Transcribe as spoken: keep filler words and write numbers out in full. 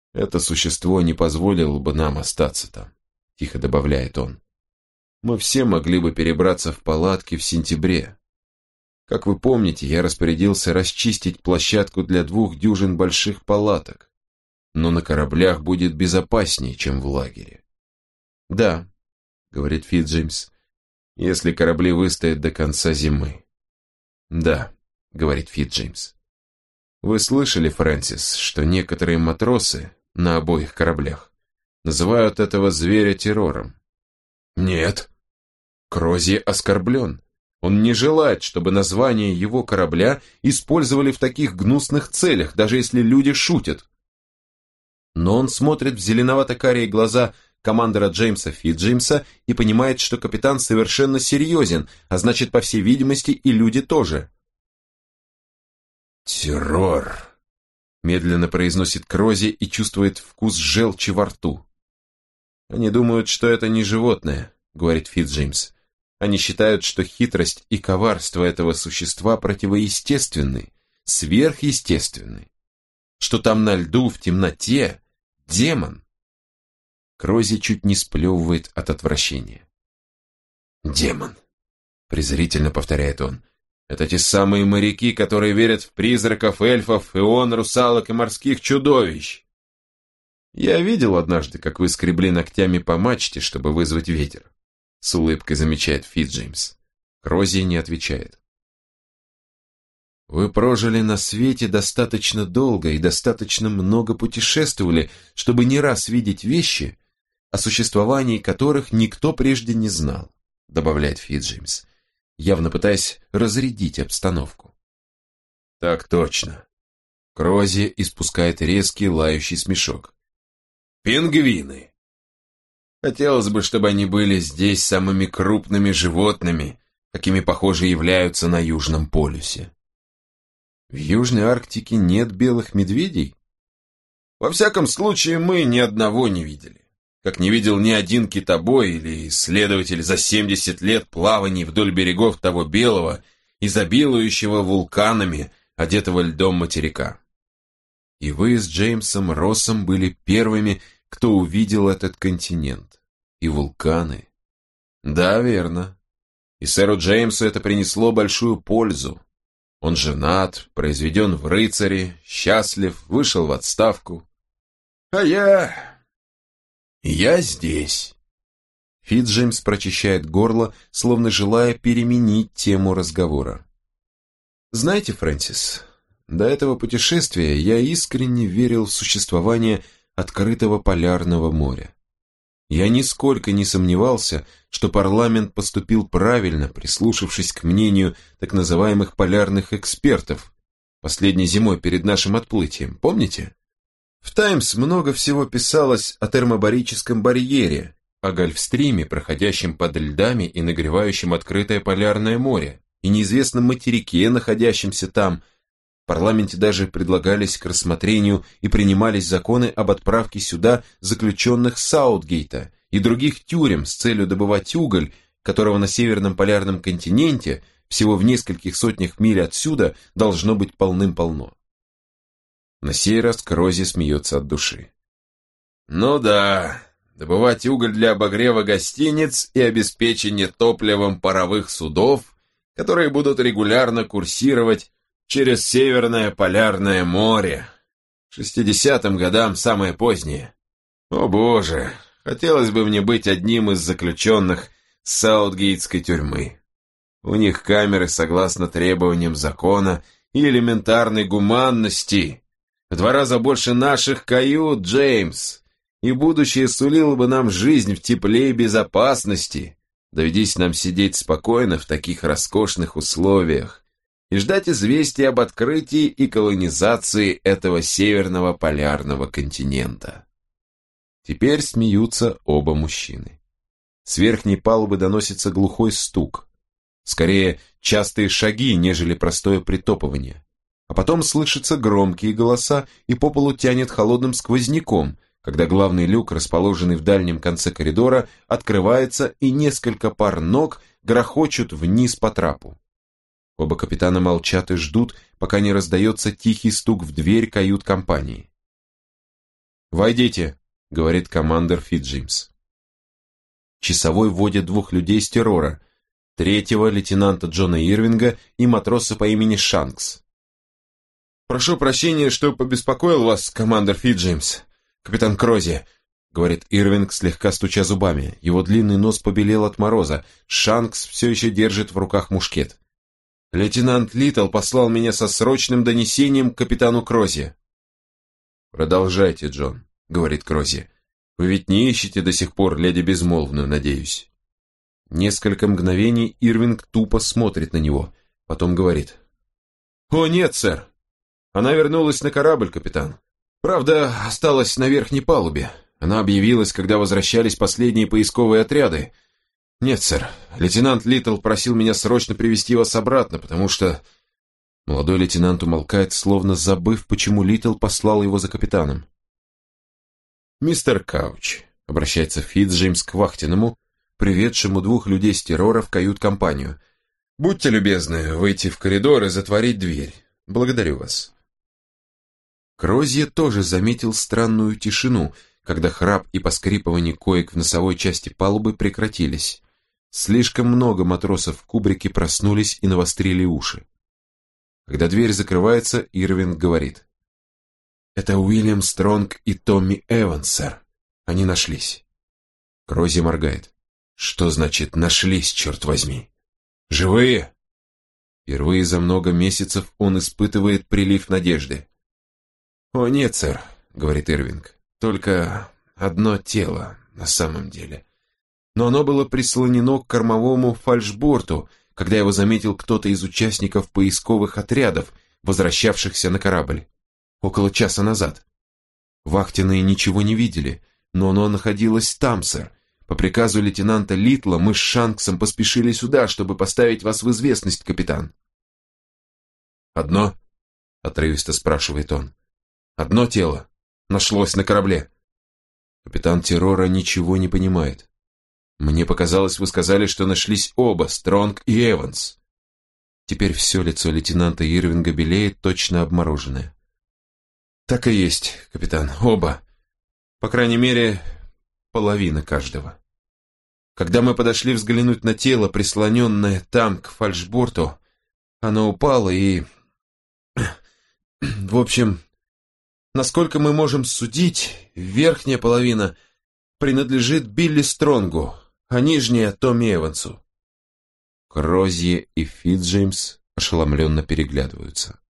Это существо не позволило бы нам остаться там, тихо добавляет он. Мы все могли бы перебраться в палатки в сентябре. Как вы помните, я распорядился расчистить площадку для двух дюжин больших палаток. Но на кораблях будет безопаснее, чем в лагере. Да, говорит Фитджеймс, если корабли выстоят до конца зимы. Да, говорит Фитджеймс. Вы слышали, Фрэнсис, что некоторые матросы на обоих кораблях называют этого зверя террором? Нет. Крози оскорблен. Он не желает, чтобы название его корабля использовали в таких гнусных целях, даже если люди шутят. Но он смотрит в зеленовато-карие глаза командора Джеймса Фитджеймса и понимает, что капитан совершенно серьезен, а значит, по всей видимости, и люди тоже. «Террор», — медленно произносит Крози и чувствует вкус желчи во рту. «Они думают, что это не животное», — говорит Фитджеймс. «Они считают, что хитрость и коварство этого существа противоестественны, сверхъестественны, что там на льду в темноте демон». Крози чуть не сплевывает от отвращения. «Демон», — презрительно повторяет он. «Это те самые моряки, которые верят в призраков, эльфов, ион, русалок и морских чудовищ. Я видел однажды, как вы скребли ногтями по мачте, чтобы вызвать ветер», — с улыбкой замечает Фитджеймс. Крози не отвечает. «Вы прожили на свете достаточно долго и достаточно много путешествовали, чтобы не раз видеть вещи, о существовании которых никто прежде не знал», — добавляет Фитджеймс, явно пытаясь разрядить обстановку. «Так точно». Крози испускает резкий лающий смешок. «Пингвины! Хотелось бы, чтобы они были здесь самыми крупными животными, какими, похоже, являются на Южном полюсе». «В Южной Арктике нет белых медведей?» «Во всяком случае, мы ни одного не видели. Как не видел ни один китобой или исследователь за семьдесят лет плаваний вдоль берегов того белого, изобилующего вулканами, одетого льдом материка. И вы с Джеймсом Россом были первыми, кто увидел этот континент. И вулканы. Да, верно. И сэру Джеймсу это принесло большую пользу. Он женат, произведен в рыцари, счастлив, вышел в отставку. А я... я здесь. Фитджеймс прочищает горло, словно желая переменить тему разговора. Знаете, Фрэнсис, до этого путешествия я искренне верил в существование открытого полярного моря. Я нисколько не сомневался, что парламент поступил правильно, прислушавшись к мнению так называемых полярных экспертов последней зимой перед нашим отплытием, помните? В «Таймс» много всего писалось о термобарическом барьере, о Гольфстриме, проходящем под льдами и нагревающем открытое полярное море, и неизвестном материке, находящемся там. В парламенте даже предлагались к рассмотрению и принимались законы об отправке сюда заключенных Саутгейта и других тюрем с целью добывать уголь, которого на северном полярном континенте, всего в нескольких сотнях миль отсюда, должно быть полным-полно. На сей раз Крози смеется от души. «Ну да, добывать уголь для обогрева гостиниц и обеспечения топливом паровых судов, которые будут регулярно курсировать через Северное полярное море. К шестидесятым годам самое позднее. О боже, хотелось бы мне быть одним из заключенных Саутгейтской тюрьмы. У них камеры согласно требованиям закона и элементарной гуманности. В два раза больше наших кают, Джеймс, и будущее сулило бы нам жизнь в тепле и безопасности. Доведись нам сидеть спокойно в таких роскошных условиях и ждать известий об открытии и колонизации этого северного полярного континента». Теперь смеются оба мужчины. С верхней палубы доносится глухой стук. Скорее, частые шаги, нежели простое притопывание. А потом слышатся громкие голоса, и по полу тянет холодным сквозняком, когда главный люк, расположенный в дальнем конце коридора, открывается, и несколько пар ног грохочут вниз по трапу. Оба капитана молчат и ждут, пока не раздается тихий стук в дверь кают-компании. «Войдите», — говорит командир Фитджеймс. Часовой вводит двух людей с террора, третьего лейтенанта Джона Ирвинга и матроса по имени Шанкс. «Прошу прощения, что побеспокоил вас, командир Фитджеймс, капитан Крози», — говорит Ирвинг, слегка стуча зубами. Его длинный нос побелел от мороза. Шанкс все еще держит в руках мушкет. «Лейтенант Литтл послал меня со срочным донесением к капитану Крози». «Продолжайте, Джон», — говорит Крози. «Вы ведь не ищете до сих пор леди Безмолвную, надеюсь?» Несколько мгновений Ирвинг тупо смотрит на него, потом говорит. «О, нет, сэр. Она вернулась на корабль, капитан. Правда, осталась на верхней палубе. Она объявилась, когда возвращались последние поисковые отряды. Нет, сэр, лейтенант Литтл просил меня срочно привести вас обратно, потому что...» Молодой лейтенант умолкает, словно забыв, почему Литтл послал его за капитаном. «Мистер Кауч», — обращается Фитджеймс к вахтенному, приведшему двух людей с террора в кают-компанию. «Будьте любезны выйти в коридор и затворить дверь. Благодарю вас». Крозье тоже заметил странную тишину, когда храп и поскрипывание коек в носовой части палубы прекратились. Слишком много матросов в кубрике проснулись и навострили уши. Когда дверь закрывается, Ирвинг говорит. «Это Уильям Стронг и Томми Эванс, сэр. Они нашлись». Крозье моргает. «Что значит «нашлись», черт возьми? Живые?» Впервые за много месяцев он испытывает прилив надежды. «О, нет, сэр», — говорит Ирвинг. «Только одно тело на самом деле. Но оно было прислонено к кормовому фальшборту, когда его заметил кто-то из участников поисковых отрядов, возвращавшихся на корабль. Около часа назад. Вахтенные ничего не видели, но оно находилось там, сэр. По приказу лейтенанта Литтла мы с Шанксом поспешили сюда, чтобы поставить вас в известность, капитан». «Одно?» — отрывисто спрашивает он. «Одно тело нашлось на корабле». Капитан террора ничего не понимает. «Мне показалось, вы сказали, что нашлись оба, Стронг и Эванс». Теперь все лицо лейтенанта Ирвинга белеет, точно обмороженное. «Так и есть, капитан, оба. По крайней мере, половина каждого. Когда мы подошли взглянуть на тело, прислоненное там к фальшборту, оно упало и... В общем, насколько мы можем судить, верхняя половина принадлежит Билли Стронгу, а нижняя — Томми Эвансу». Крозье и Фитджеймс ошеломленно переглядываются.